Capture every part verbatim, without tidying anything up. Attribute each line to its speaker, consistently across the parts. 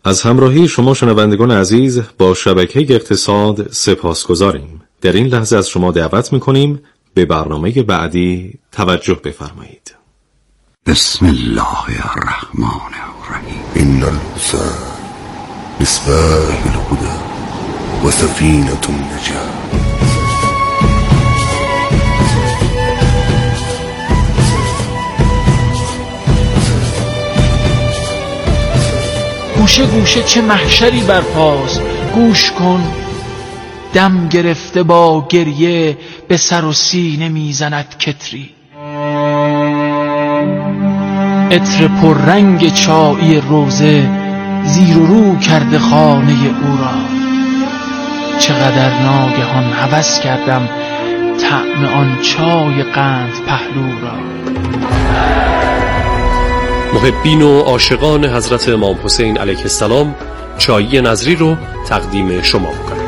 Speaker 1: از همراهی شما شنوندگان عزیز با شبکه اقتصاد سپاسگزاریم. در این لحظه از شما دعوت می‌کنیم به برنامه بعدی توجه بفرمایید.
Speaker 2: بسم الله الرحمن الرحیم.
Speaker 3: إن الحسن مصباح الهدى وسفينة النجاة.
Speaker 4: گوشه گوشه چه محشری برپاست، گوش کن دم گرفته با گریه به سر و سینه میزند کتری. عطر پررنگ چایی روزه زیر و رو کرده خانه او را. چقدر ناگهان هوس کردم طعم آن چای قند پهلو را.
Speaker 5: محبین و عاشقان حضرت امام حسین علیه السلام چایی نظری رو تقدیم شما می‌کنم.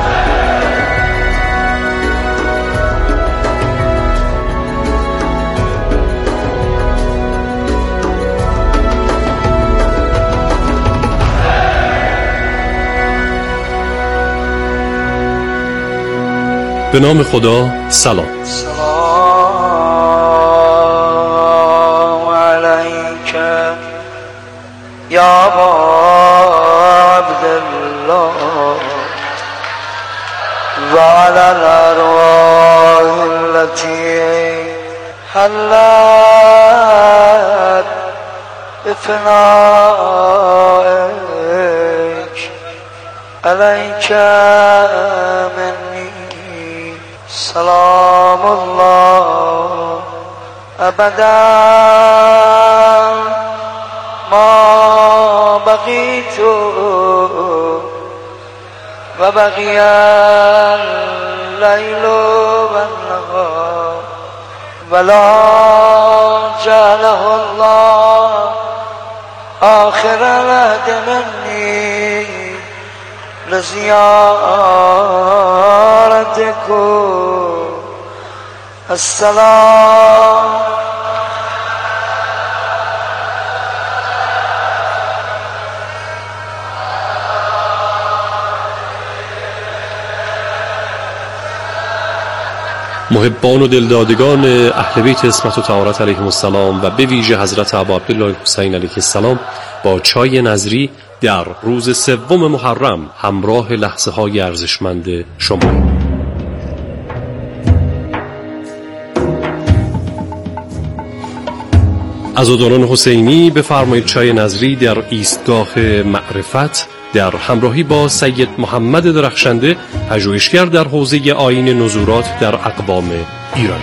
Speaker 5: به نام خدا. سلام.
Speaker 6: یا ابا عبدالله و علی الارواح التي حلت بفنائك علیک منی سلام الله ابدا ما بقيت وبقي الليل والنهار ولا جعله الله آخر العهد مني لزيارتكم. السلام
Speaker 5: محبان و دلدادگان اهل بیت عصمت و طهارت علیهم السلام و به ویژه حضرت ابا عبدالله حسین علیه السلام با چای نظری در روز سوم محرم همراه لحظه های ارزشمند شما. عزاداران حسینی بفرمایید چای نظری در ایستگاه معرفت در همراهی با سید محمد درخشنده، پژوهشگر در حوزه آیین نزورات در اقوام ایران.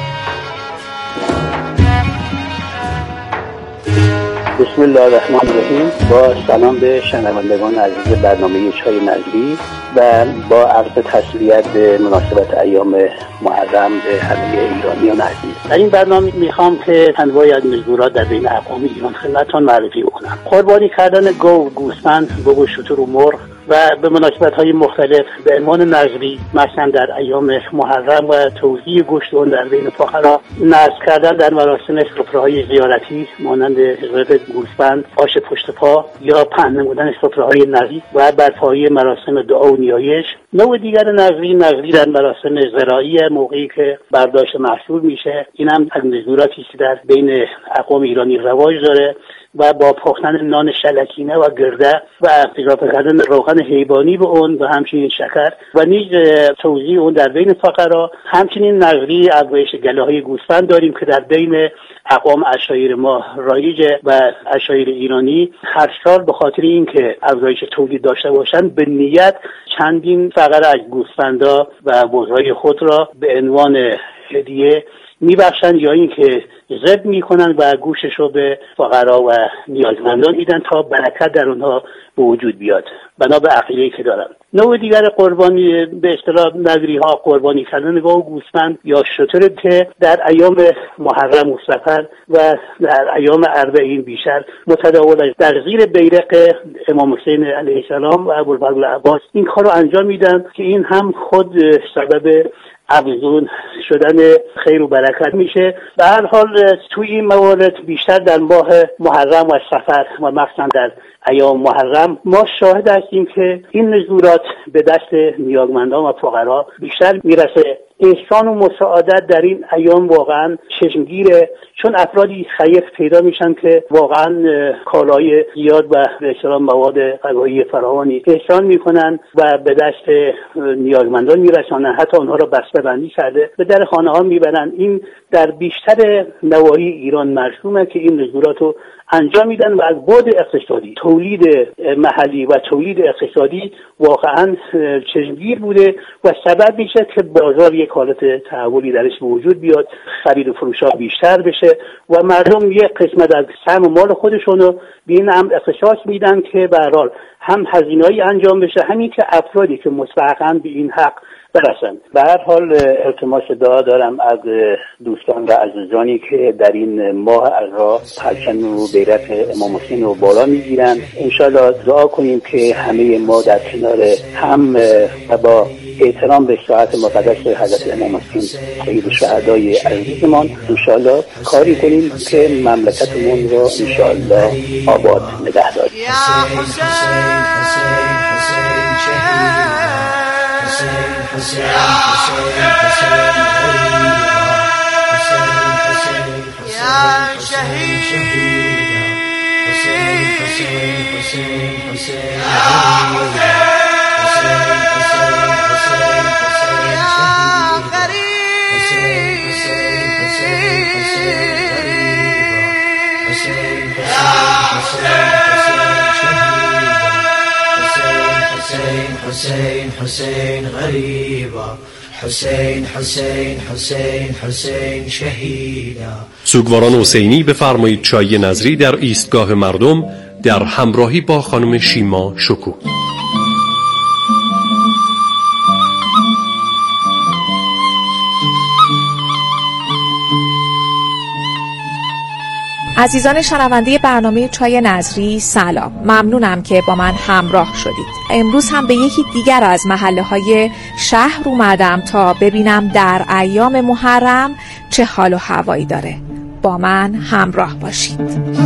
Speaker 7: بسم الله الرحمن الرحیم. با سلام به شنوندگان عزیز برنامه چای نظری و با عرض تسلیت به مناسبت ایام محرم به همه ایرانیان عزیز. در این برنامه میخوام که انواعی از نزورات در بین اقوام ایران خدمتتون معرفی کنم. قربانی کردن گاو، گوسفند، بز و شتر و مرغ و به مناسبت‌های مختلف به عنوان نظری، مثلا در ایام محرم و توزیع گوشت اون در بین فقرا، نذر کردن در مراسم سفره‌های زیارتی مانند حضرت گوسفند، آش پشت پا یا پهن نمودن سفره‌های نظری و برپایی مراسم دعا و نیایش. نوع دیگر نظری، نظری در مراسم زراعی موقعی که برداشت محصول میشه. این هم از نزوراتی که در بین اقوام ایرانی رواج داره و با پختن نان شلکینه و گرده و اضافه کردن روغن حیوانی به اون و همچنین شکر و نیز توزیع اون در بین فقرا. همچنین نظری افزایش گله‌های گوسفند داریم که در بین اقوام عشایر ما رایجه و عشایر ایرانی هر سال به خاطر اینکه افزایش تولید داشته باشند به نیت چندین فقره از گوسفندا و بزهای خود را به عنوان هدیه میبخشند یا اینکه ذبح میکنن و گوشش رو به فقرا و نیازمندان میدن تا برکت در اونها به وجود بیاد بنا به عقیده‌ای که دارن. نوع دیگر قربانی به اصطلاح نظری ها قربانی کردن گاو و گوسفند یا شتر که در ایام محرم و سفر و در ایام اربعین بیشتر متداول است. در زیر بیرق امام حسین علیه السلام و ابوالفضل عباس این کارو انجام میدن که این هم خود سبب افزون شدن خیر و برکت میشه. به هر حال توی این موارد بیشتر در ماه محرم و سفر و مخصوصا در ایام محرم ما شاهد هستیم که این نزولات به دست نیازمندان و فقرا بیشتر میرسه. احسان و مساعدت در این ایام واقعا چشمگیره، چون افرادی خیر پیدا میشن که واقعا کالای زیاد و به اصطلاح مواد غذایی فراوانی احسان میکنن و به دست نیازمندان میرسانن، حتی اونها را بسته‌بندی کرده به در خانه ها میبرن. این در بیشتر نواحی ایران مرسومه که این نزولات رو انجام میدن و از بعد اقتصادی تولید محلی و تولید اقتصادی واقعا چشمگیر بوده و سبب میشه که بازار یک حالت تحولی درش به وجود بیاد، خرید و فروش ها بیشتر بشه و مردم یک قسمت از سهم مال خودشونو به این امر اختصاص میدن که به هر حال هم هزینه‌ای انجام بشه، همین که افرادی که مستحقاً به این حق برسن. به هر حال التماس دعا دارم از دوستان و عزیزانی که در این ماه عذرا پرچم و بیرق امام حسین رو بالا میگیرن. انشالله دعا کنیم که همه ما در کنار هم و با احترام به ساعت مقدس حضرت امام حسین سید شهدای عزیزمان انشالله کاری کنیم که مملکتمون رو انشالله آباد نگه داریم.
Speaker 8: حسين حسين حسين يا شهيد حسين حسين حسين حسين يا حسين حسين حسين حسين يا غريب حسين حسين حسين حسين حسين حسين حسين غريبا حسين حسين حسين حسين شهيدا.
Speaker 5: سوگواران حسینی بفرمایید چای نظری در ایستگاه مردم در همراهی با خانم شیما شکوه.
Speaker 9: عزیزان شنونده برنامه چای نظری سلام، ممنونم که با من همراه شدید. امروز هم به یکی دیگر از محله های شهر اومدم تا ببینم در ایام محرم چه حال و هوایی داره. با من همراه باشید.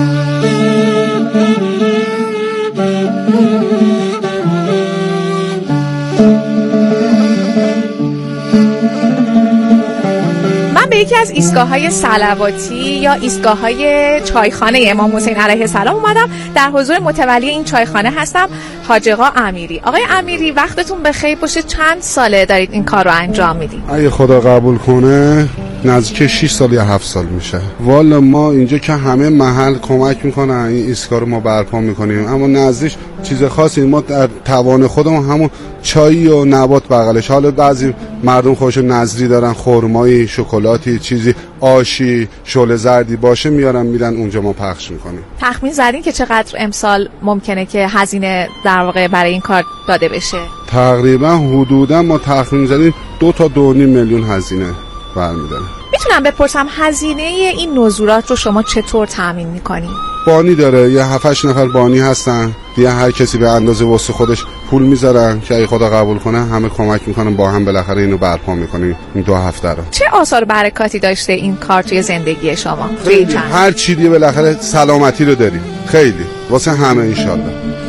Speaker 9: به یکی از ایستگاه‌های صلواتی یا ایستگاه‌های چایخانه امام حسین علیه السلام اومدم. در حضور متولی این چایخانه هستم، حاج آقا امیری. آقای امیری وقتتون بخیر باشه. چند ساله دارید این کار رو انجام میدید؟
Speaker 10: اگه خدا قبول کنه نزدیک شش سال یا هفت سال میشه. والا ما اینجا که همه محل کمک میکنن این ایستگاه رو ما برپا میکنیم، اما نزدیک چیز خاصی ما در توان خودمون همون چای و نبات بغلش. حالا بعضی مردم خودش نظری دارن، خرمایی، شکلاتی، چیزی آشی، شعله زردی باشه میارن میرن اونجا ما پخش میکنیم.
Speaker 9: تخمین زدین که چقدر امسال ممکنه که هزینه در واقع برای این کار داده بشه؟
Speaker 10: تقریبا حدودا ما تخمین زدیم دو تا دو نیم میلیون هزینه برمیداره.
Speaker 9: میتونم بپرسم هزینه این نزولات رو شما چطور تامین میکنین؟
Speaker 10: بانی داره، یه هفت هشت نفر بانی هستن دیگه، هر کسی به اندازه واسه خودش پول میذارن که اگه خدا قبول کنه همه کمک میکنن، با هم بالاخره اینو برپا میکنیم این دو هفته رو. چه
Speaker 9: آثار برکاتی داشته این کار توی زندگی شما؟
Speaker 10: هر چی دیگه بالاخره سلامتی رو داریم خیلی واسه همه انشالله.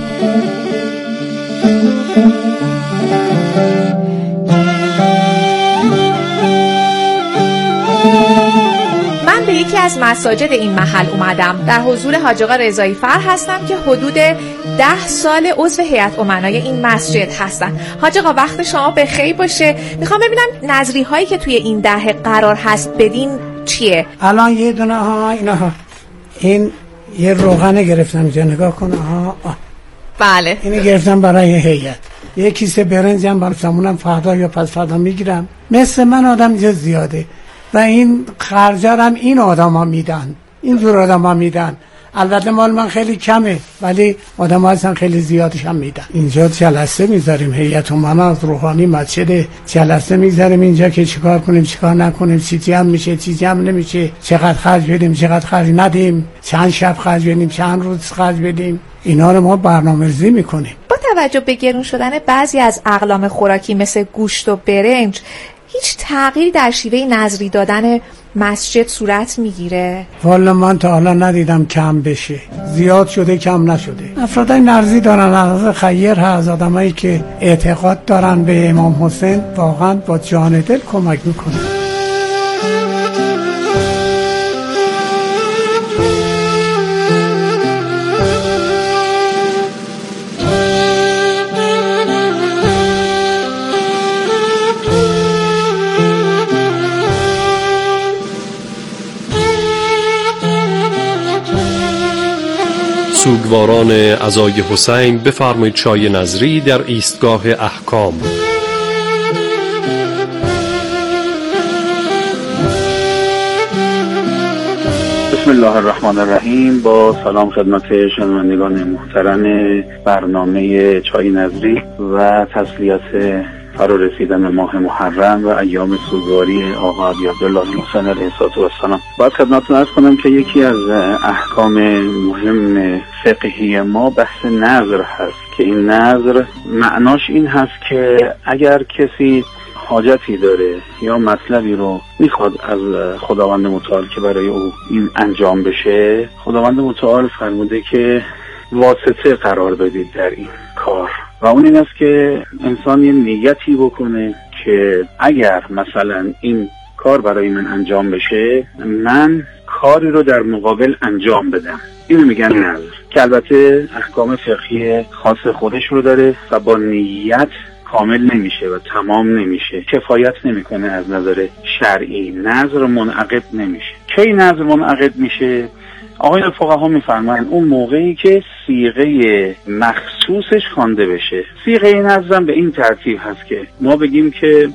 Speaker 9: به یکی از مساجد این محل اومدم. در حضور حاج آقا رضایی فر هستم که حدود ده سال عضو هیئت امنای این مسجد هستن. حاج آقا وقت شما بخیر باشه. میخوام ببینم نظری هایی که توی این دهه قرار هست بدین چیه؟
Speaker 11: الان یه دونه ها اینا ها این یه روغنه گرفتم اینجا نگاه کن. ها
Speaker 9: بله
Speaker 11: اینو گرفتم برای هیئت. یه کیسه برنج هم برای سامونم فردا یا پس فردا میگیرم. مثل من آدم اینجا زیاده و این خرجا هم این آدم ها میدن، این جور آدم ها میدن. البته مال من خیلی کمه ولی آدم ها هستن خیلی زیادش هم میدن. اینجا جلسه میذاریم، هیئت امنا از روحانی مسجد جلسه میذاریم اینجا که چیکار کنیم چیکار نکنیم، چی جمع میشه چی جمع نمیشه، چقدر خرج بدیم چقدر خرج ندیم، چند شب خرج بدیم چند روز خرج بدیم، اینا رو ما برنامه‌ریزی میکنیم.
Speaker 9: با توجه به گرون شدن بعضی از اقلام خوراکی مثل گوشت و برنج، هیچ تغییری در شیوه نظری دادن مسجد صورت میگیره؟
Speaker 11: والا من تا حالا ندیدم کم بشه، زیاد شده کم نشده. افرادای نرزی دارن، از خیر هست، آدمایی که اعتقاد دارن به امام حسین، واقعا با جان دل کمک میکنن.
Speaker 5: سوگواران عزای حسین بفرمایید چای نظری در ایستگاه احکام.
Speaker 7: بسم الله الرحمن الرحیم. با سلام خدمت شنوندگان محترم برنامه چای نظری و تسلیت فرا رسیدن ماه محرم و ایام سوگواری آقا ابی عبدالله حسین علیه السلام. باید خدمتتون عرض کنم که یکی از احکام مهم فقهی ما بحث نذر هست که این نذر معناش این هست که اگر کسی حاجتی داره یا مطلبی رو میخواد از خداوند متعال که برای او این انجام بشه، خداوند متعال فرموده که واسطه قرار بدید در این کار و اون این است که انسان یه نیتی بکنه که اگر مثلا این کار برای من انجام بشه، من کاری رو در مقابل انجام بدم. اینو میگن نذر که البته احکام فقهی خاص خودش رو داره و با نیت کامل نمیشه و تمام نمیشه، کفایت نمیکنه از نظر شرعی. نذر منعقد نمیشه. کی نذر منعقد میشه؟ آقایان فقها میفرمایند اون موقعی که صیغه مخصوصش خوانده بشه. صیغه نذر به این ترتیب هست که ما بگیم که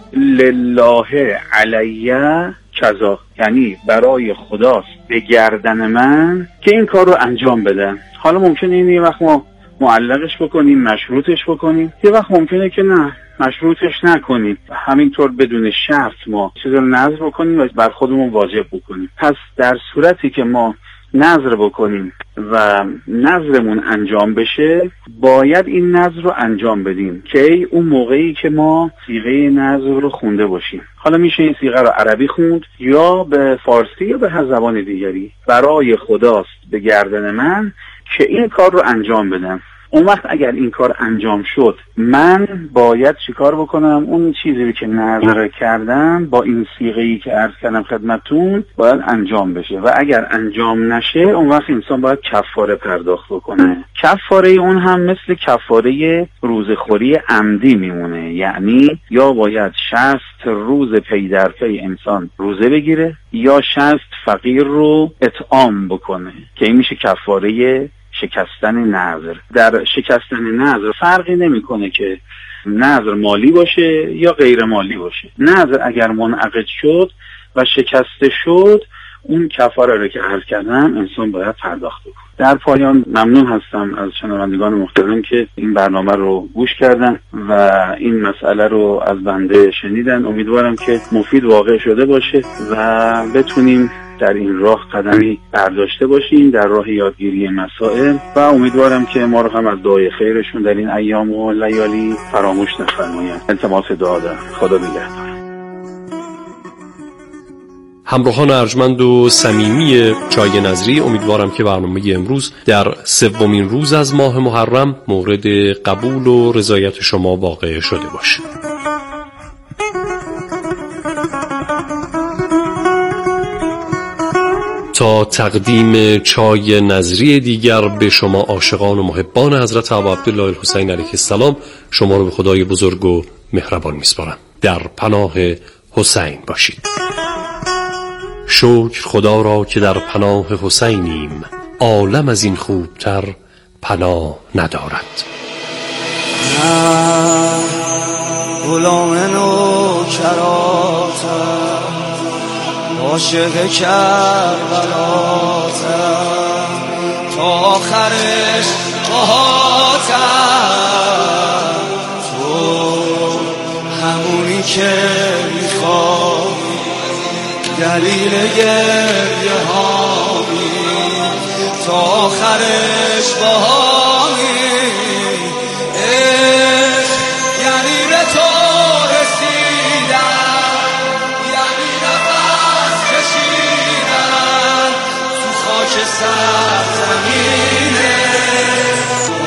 Speaker 7: لله علیه کذا، یعنی برای خداست به گردن من که این کار رو انجام بدم. حالا ممکنه این یه وقت ما معلقش بکنیم، مشروطش بکنیم، یه وقت ممکنه که نه مشروطش نکنیم، همینطور بدون شرط ما چیز رو نذر بکنیم و بر خودمون واجب بکنیم. پس در صورتی که ما نذر بکنیم و نذرمون انجام بشه، باید این نذر رو انجام بدیم که اون موقعی که ما صیغه نذر رو خونده باشیم. حالا میشه این صیغه رو عربی خوند یا به فارسی یا به هر زبان دیگری. برای خداست به گردن من که این کار رو انجام بدم. اون وقت اگر این کار انجام شد، من باید چی کار بکنم؟ اون چیزی رو که نذر کردم با این صیغه‌ای که عرض کردم خدمتتون باید انجام بشه و اگر انجام نشه، اون وقت انسان باید کفاره پرداخت بکنه. کفاره اون هم مثل کفاره روزخوری عمدی میمونه، یعنی یا باید شصت روز پی در پی انسان روزه بگیره یا شصت فقیر رو اطعام بکنه که این میشه کفاره شکستن نذر. در شکستن نذر فرقی نمیکنه که نذر مالی باشه یا غیر مالی باشه. نذر اگر منعقد شد و شکسته شد، اون کفاره رو که عرض کردم انسان باید پرداخت کنه. در پایان ممنون هستم از شنوندگان محترم که این برنامه رو گوش کردن و این مسئله رو از بنده شنیدن. امیدوارم که مفید واقع شده باشه و بتونیم در این راه قدمی برداشته باشیم در راه یادگیری مسائل و امیدوارم که ما رو هم از دعای خیرشون در این ایام و لیالی فراموش نفرمایند. التماس دعا دارم. خدا نگهدار.
Speaker 5: همراهان ارجمند و صمیمی چای نظری، امیدوارم که برنامه امروز در سومین روز از ماه محرم مورد قبول و رضایت شما واقع شده باشه. تا تقدیم چای نظری دیگر به شما عاشقان و محبان حضرت ابا عبدالله الحسین علیه السلام، شما رو به خدای بزرگ و مهربان میسپارم. در پناه حسین باشید. شکر خدا را که در پناه حسینیم، عالم از این خوبتر پناه ندارد.
Speaker 6: غلام نوکراتم، عاشق کربلاتم، تا آخرش باهاتم. تو همونی که میخوای، دلیل گریه هامی، تا آخرش باهامی. عشق یعنی به تو رسیدن، یعنی نفس کشیدن تو خاک سرزمینه.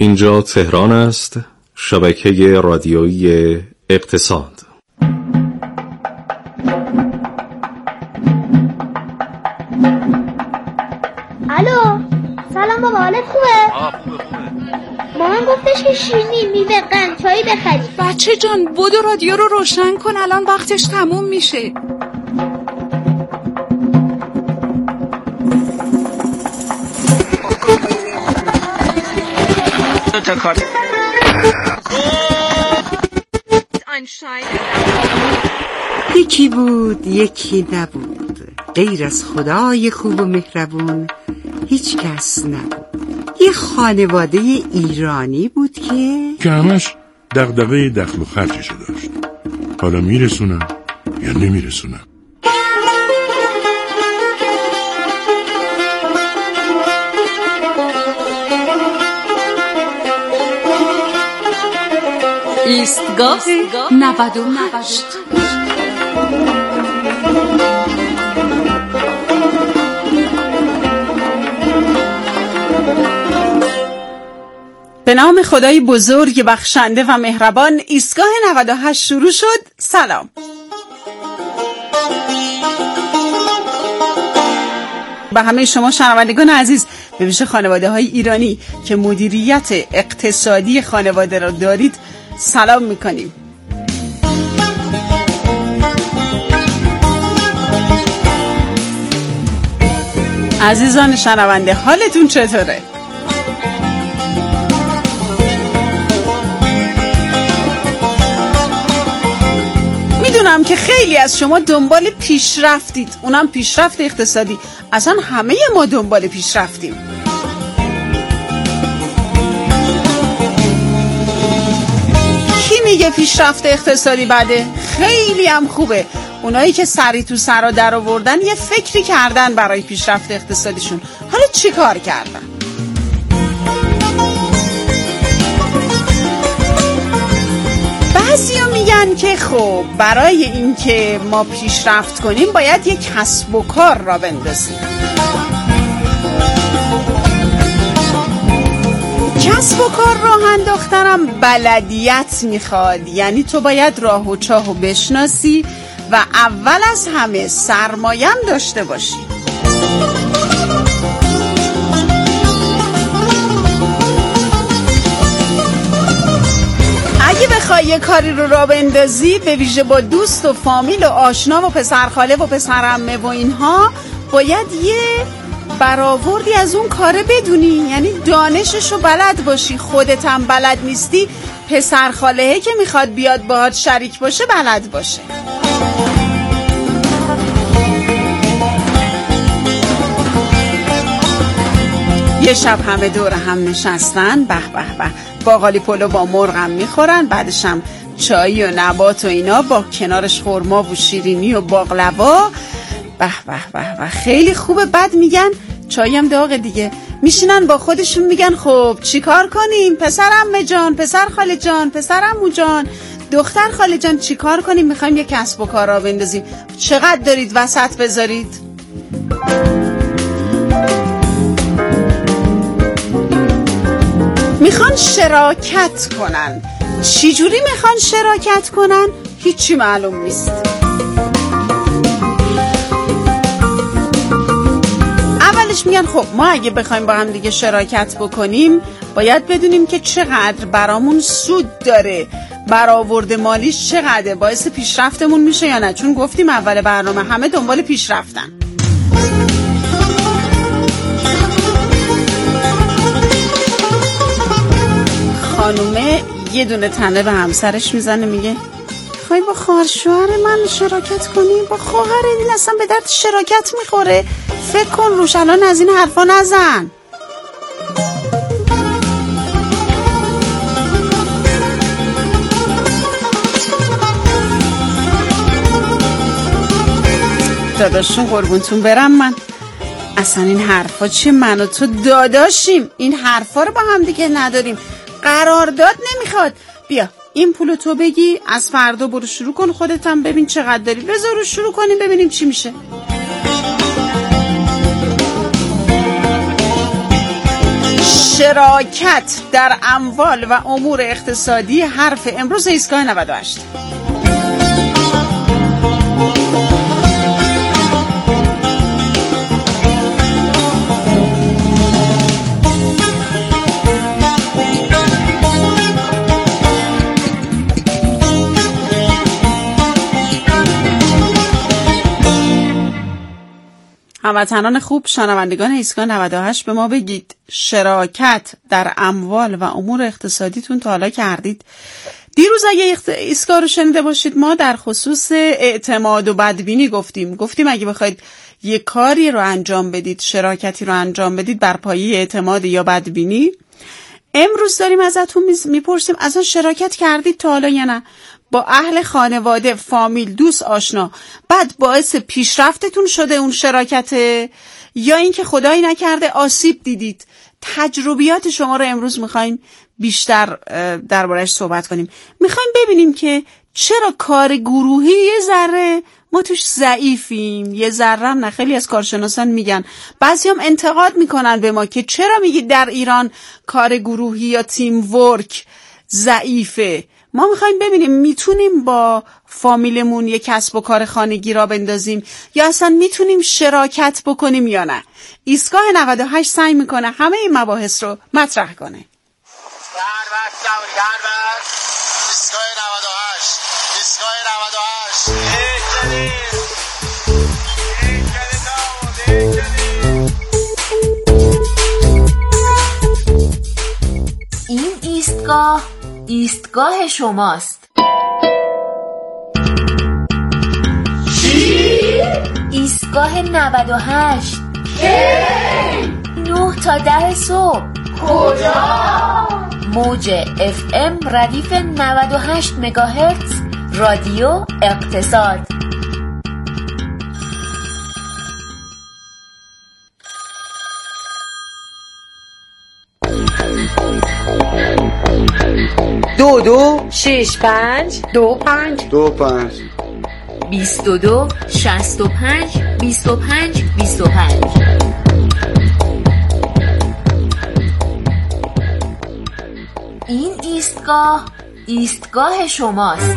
Speaker 1: اینجا تهران است، شبکه رادیویی اقتصاد.
Speaker 12: الو، سلام بابا، حالت خوبه؟
Speaker 13: آه خوبه خوبه.
Speaker 12: مامان گفتش که شیرینی میوه قند چایی بخری.
Speaker 14: بچه جان بودو رادیو رو روشن کن، الان وقتش تموم میشه.
Speaker 13: تا کار
Speaker 15: یکی بود یکی نبود، غیر از خدای خوب و مهربون هیچ کس نبود. یه خانواده ایرانی بود که
Speaker 16: که همش دغدغه دخل و خرجشو داشت. حالا میرسونم یا نمیرسونم.
Speaker 14: ایستگاه نود و هشت. به نام خدای بزرگ بخشنده و مهربان، ایستگاه نود و هشت شروع شد. سلام. به همه شما شنوندگان عزیز، به ویژه خانواده های ایرانی که مدیریت اقتصادی خانواده را دارید سلام میکنیم. عزیزان شنونده، حالتون چطوره؟ میدونم که خیلی از شما دنبال پیشرفتید، اونم پیشرفت اقتصادی. اصلا همه ما دنبال پیشرفتیم. کی میگه پیشرفت اقتصادی بده؟ خیلی هم خوبه. اونایی که سری تو سرا در آوردن یه فکری کردن برای پیشرفت اقتصادیشون. حالا چی کار کردن؟ بعضیا میگن که خب برای اینکه ما پیشرفت کنیم باید یک کسب و کار را بندازیم. کسب و کار راه انداختنم بلدیت میخواد، یعنی تو باید راه و چاهو بشناسی و اول از همه سرمایم داشته باشی. اگه بخوای یه کاری رو راه بندازی، به ویژه با دوست و فامیل و آشنا و پسرخاله و پسرعمه و اینها، باید یه برآوردی از اون کاره بدونی، یعنی دانششو بلد باشی. خودت هم بلد نیستی، پسرخاله‌ای که میخواد بیاد باهات شریک باشه بلد باشه. یه شب همه دور هم نشستن، به به به، باقالی پلو با مرغم میخورن، بعدش هم چای و نبات و اینا، با کنارش خرما و شیرینی و باقلوا. به به به به، خیلی خوبه. بعد میگن چایم داغه دیگه، میشینن با خودشون میگن خب چی کار کنیم؟ پسر عمه جان، پسر خاله جان، پسر عمو جان، دختر خاله جان، چی کار کنیم؟ میخوایم یه کسب و کار را بندازیم. چقدر دارید وسط بذارید؟ میخوان شراکت کنن. چی جوری میخوان شراکت کنن؟ هیچی معلوم نیست. اولش میگن خب ما اگه بخوایم با هم دیگه شراکت بکنیم باید بدونیم که چقدر برامون سود داره، برآورد مالیش چقدره، باعث پیشرفتمون میشه یا نه. چون گفتیم اول برنامه همه دنبال پیشرفتن. خانومه یه دونه تنه به همسرش میزنه، میگه خواهی با خواهر شوهر من شراکت کنی؟ با خواهر این اصلا به درد شراکت میخوره؟ فکر کن روش، الان از این حرفا نزن. داداشون قربونتون برم، من اصلا این حرفا چیه؟ من و تو داداشیم، این حرفا رو با هم دیگه نداریم. قرارداد نمیخواد. بیا این پولو تو بگی، از فردا برو شروع کن، خودت هم ببین چقدر داری، بذار رو شروع کنیم ببینیم چی میشه. شراکت در اموال و امور اقتصادی حرف امروز ایستگاه نود و هشت. هموطنان خوب، شنوندگان ایستگاه نود و هشت، به ما بگید شراکت در اموال و امور اقتصادیتون تا حالا کردید؟ دیروز اگه ایستگاه رو شنیده باشید ما در خصوص اعتماد و بدبینی گفتیم گفتیم اگه بخواید یه کاری رو انجام بدید، شراکتی رو انجام بدید بر پایه اعتماد یا بدبینی. امروز داریم ازتون میپرسیم اصلا شراکت کردید تا حالا یا نه؟ با اهل خانواده، فامیل، دوست، آشنا، بعد باعث پیشرفتتون شده اون شراکته، یا اینکه خدایی نکرده آسیب دیدید؟ تجربیات شما رو امروز میخوایم بیشتر دربارش صحبت کنیم. میخوایم ببینیم که چرا کار گروهی یه ذره ما توش ضعیفیم، یه ذره هم نه. خیلی از کارشناسان میگن، بعضی هم انتقاد میکنن به ما که چرا میگید در ایران کار گروهی یا تیم ورک ضعیفه. ما میخوایم ببینیم میتونیم با فامیلمون یک کسب و کار خانگی را بندازیم یا اصلا میتونیم شراکت بکنیم یا نه. ایستگاه نود و هشت سعی میکنه همه این مباحث رو مطرح کنه.
Speaker 13: ایستگاه نود و هشت، ایستگاه نود و هشت.
Speaker 17: این ایستگاه ایستگاه شماست. چی؟ ایستگاه نود و هشت. نه تا ده صبح. کجا؟ موج اف ام ردیف نود و هشت مگاهرتز، رادیو اقتصاد.
Speaker 18: دو دو شش پنج دو پنج
Speaker 10: دو پنج
Speaker 17: بیست و دو شصت و پنج بیست و پنج بیست و پنج. این ایستگاه ایستگاه شماست.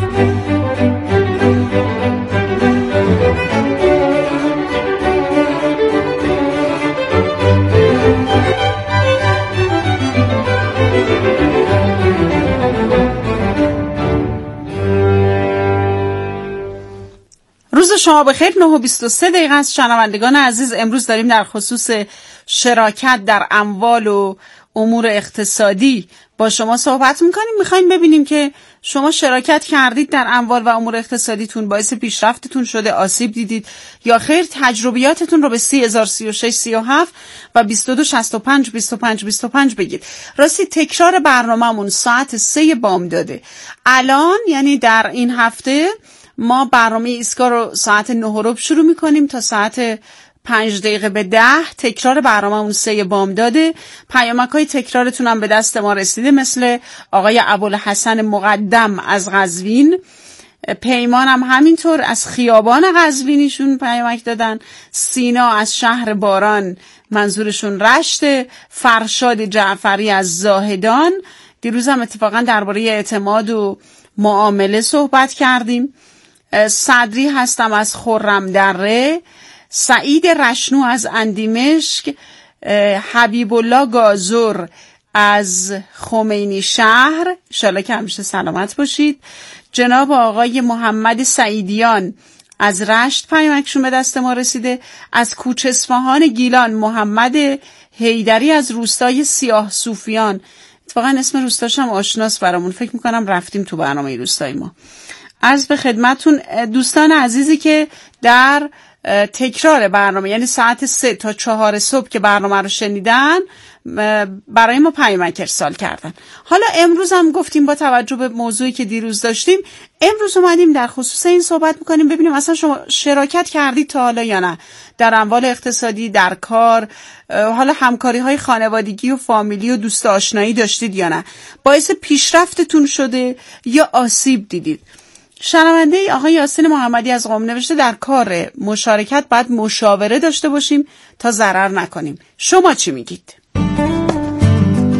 Speaker 14: روز شما بخیر. نه و بیست و سه دقیقه است. شنوندگان عزیز، امروز داریم در خصوص شراکت در اموال و امور اقتصادی با شما صحبت میکنیم. میخوایم ببینیم که شما شراکت کردید در اموال و امور اقتصادیتون، باعث پیشرفتتون شده، آسیب دیدید یا خیر؟ تجربیاتتون رو به سی هزار سی و شش سی و هفت و بیست و دو شصت و پنج بیست و پنج بیست و پنج بگید. راستی تکرار برنامه‌مون ساعت سه بامداده. الان یعنی در این هفته ما برنامه ایستگاه رو ساعت نه و ربع شروع میکنیم تا ساعت پنج دقیقه به ده. تکرار برنامه اون سه بامداده. پیامک های تکرارتون هم به دست ما رسیده، مثل آقای ابوالحسن مقدم از قزوین، پیمان هم همینطور از خیابان قزوینیشون پیامک دادن، سینا از شهر باران منظورشون رشت، فرشاد جعفری از زاهدان. دیروز هم اتفاقا درباره اعتماد و معامله صحبت کردیم. صدری هستم از خرم دره، سعید رشنو از اندیمشک، حبیب الله گازور از خمینی شهر، انشالله که همیشه سلامت باشید. جناب آقای محمد سعیدیان از رشت پیامکشون به دست ما رسیده. از کوچ اصفهان گیلان محمد حیدری از روستای سیاه صوفیان، اتفاقا اسم روستاش هم آشناس برامون، فکر میکنم رفتیم تو برنامه روستای ما. عرض به خدمتون دوستان عزیزی که در تکرار برنامه، یعنی ساعت سه تا چهار صبح که برنامه رو شنیدن، برای ما پیامک ارسال کردن. حالا امروز هم گفتیم با توجه به موضوعی که دیروز داشتیم، امروز اومدیم در خصوص این صحبت میکنیم ببینیم اصلا شما شراکت کردید تا حالا یا نه در اموال اقتصادی، در کار، حالا همکاری های خانوادگی و فامیلی و دوست آشنایی داشتید یا نه؟ باعث پیشرفتتون شده یا آسیب دیدید؟ شنونده آقای یاسین محمدی از قم نوشته در کار مشارکت باید مشاوره داشته باشیم تا ضرر نکنیم. شما چی میگید؟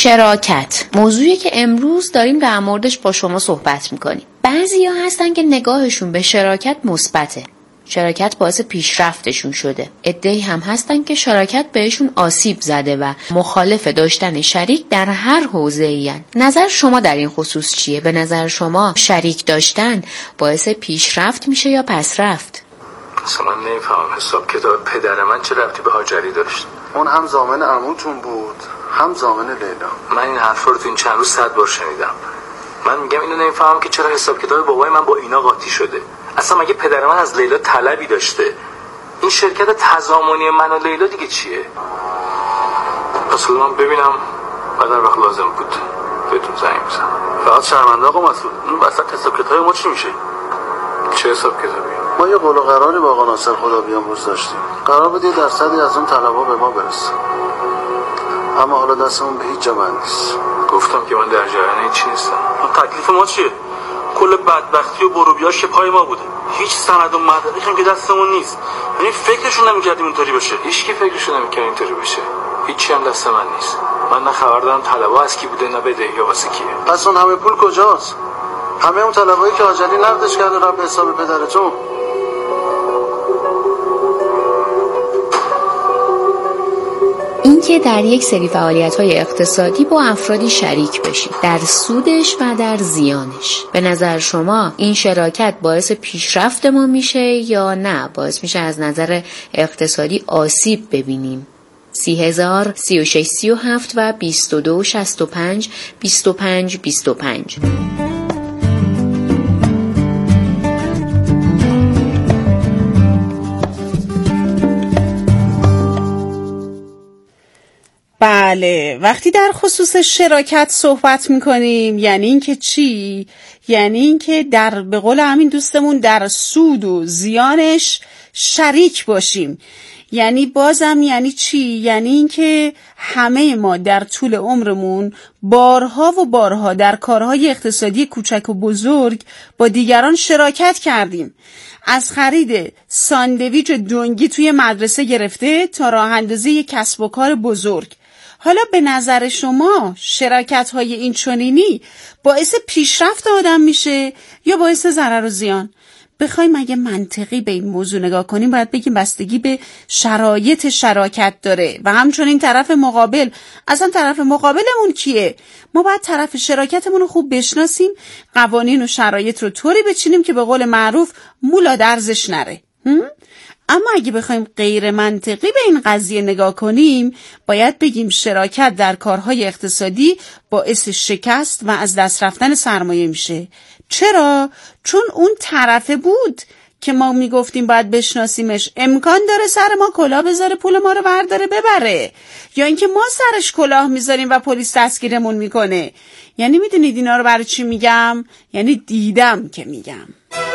Speaker 17: شراکت موضوعی که امروز داریم در موردش با شما صحبت میکنیم. بعضیا هستن که نگاهشون به شراکت مثبته، شراکت باعث پیشرفتشون شده. عده‌ای هم هستن که شراکت بهشون آسیب زده و مخالف داشتن شریک در هر حوزه‌ای. نظر شما در این خصوص چیه؟ به نظر شما شریک داشتن باعث پیشرفت میشه یا پسرفت؟
Speaker 19: اصلا من نمیفهمم حساب کتاب پدر من چه ربطی به هاجری داشت؟ اون هم ضامن عموتون بود هم ضامن لیلا. من این حرفا رو تو این چند روز صد بار شنیدم. من میگم اینو نمیفهمم که چرا حساب کتاب بابای من با اینا قاطی شده. اصلا مگه پدر من از لیلا طلبی داشته؟ این شرکت تضامنی من و لیلا دیگه چیه؟ اصلا من ببینم بعد وقت لازم بود بهتون زنگ بزنم. فقط شرمنده آقا مسعود، این وسط حساب کتاب ما چی میشه؟ چه حساب کتابی؟ ما یه قول و قراری با آقا ناصر خدا بیامرز داشتیم. قرار بود یه درصدی از اون طلب‌ها به ما برسه. اما حالا دستمون به هیچ جا بند نیست. گفتم که من در جریان هیچ نیستم. تکلیف ما چیه؟ کل بدبختی و بروبیاش که پای ما بوده. هیچ سند و مدرکی هم که دستمون نیست. یعنی فکرشون نمی‌کردیم اینطوری بشه. هیچ کی فکرشون نمی‌کرد اینطوری بشه. هیچی هم دست من نیست. من نه خبر دارم طلب‌ها از کی بوده نه بدهی یا واسه کیه. پس اون همه پول کجاست؟ همه اون طلبایی که حاجلی نقدش کرده رو به حساب پدرتون.
Speaker 17: اینکه در یک سری فعالیت‌های اقتصادی با افرادی شریک بشید در سودش و در زیانش، به نظر شما این شراکت باعث پیشرفت ما میشه یا نه باعث میشه از نظر اقتصادی آسیب ببینیم؟ سی هزار سی و شش سی و هفت و بیست و دو شصت و پنج بیست و پنج بیست و پنج.
Speaker 14: بله، وقتی در خصوص شراکت صحبت میکنیم یعنی این که چی؟ یعنی این که در به قول همین دوستمون در سود و زیانش شریک باشیم. یعنی بازم یعنی چی؟ یعنی این که همه ما در طول عمرمون بارها و بارها در کارهای اقتصادی کوچک و بزرگ با دیگران شراکت کردیم. از خرید ساندویچ دونگی توی مدرسه گرفته تا راه اندازی یک کسب و کار بزرگ. حالا به نظر شما شراکت‌های این چنینی باعث پیشرفت آدم میشه یا باعث ضرر و زیان؟ بخوایم اگه منطقی به این موضوع نگاه کنیم باید بگیم بستگی به شرایط شراکت داره و همچنین طرف مقابل. اصلا طرف مقابلمون کیه؟ ما باید طرف شراکتمون رو خوب بشناسیم، قوانین و شرایط رو طوری بچینیم که به قول معروف مولا درزش نره. اما اگه بخوایم غیر منطقی به این قضیه نگاه کنیم باید بگیم شراکت در کارهای اقتصادی باعث شکست و از دست رفتن سرمایه میشه. چرا؟ چون اون طرفه بود که ما میگفتیم باید بشناسیمش. امکان داره سر ما کلاه بذاره پول ما رو برداره ببره، یا اینکه ما سرش کلاه میذاریم و پلیس دستگیرمون میکنه. یعنی میدونید اینا رو برای چی میگم؟ یعنی دیدم که میگم.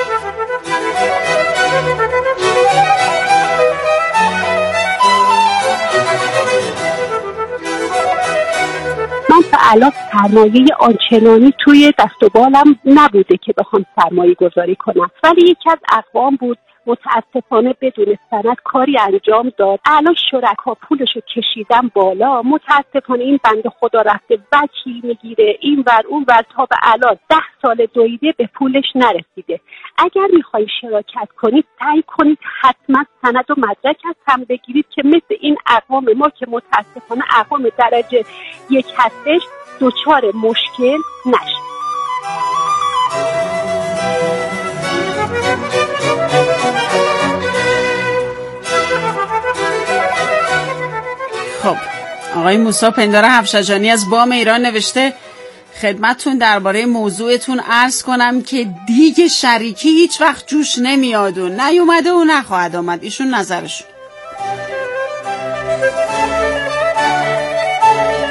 Speaker 20: من تا الان سرمایه آنچنانی توی دست و بالم نبوده که بخوام سرمایه گذاری کنم، ولی یکی از اقوام بود متاسفانه بدون سند کاری انجام داد. الان شرکا پولشو کشیدن بالا، متاسفانه این بنده خدا رفته وکی میگیره این ور اون ور تا به الان ده سال دویده به پولش نرسیده. اگر میخواید شراکت کنید سعی کنید حتما سند و مدرک از هم بگیرید که مثل این اقوام ما که متاسفانه اقوام درجه یک هستش دچار مشکل نشه.
Speaker 14: خب آقای موسی پندار حفشجانی از بام ایران نوشته خدمتتون درباره موضوعتون عرض کنم که دیگه شریکی هیچ وقت جوش نمیاد و نیومده و نخواهد آمد. ایشون نظرشون.